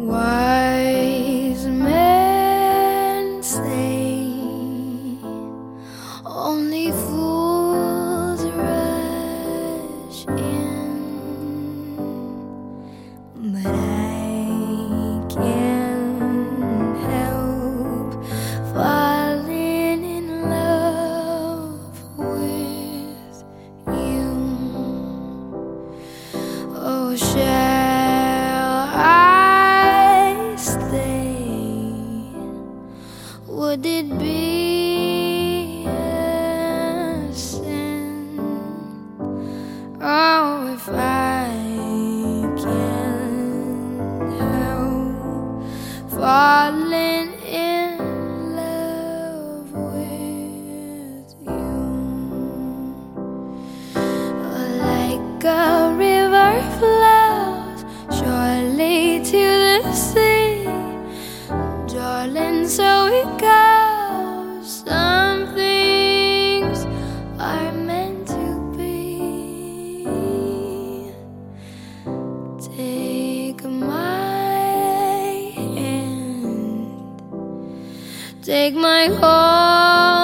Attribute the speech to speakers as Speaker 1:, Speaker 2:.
Speaker 1: Wise men say only fools rush in, but I can't help falling in love with you. Oh, shall I stay? Would it be a sin? Oh, if I can't help falling in love with you. Like a river flows surely to the sea, darling, so it goes. Some things are meant to be. Take my hand, take my heart.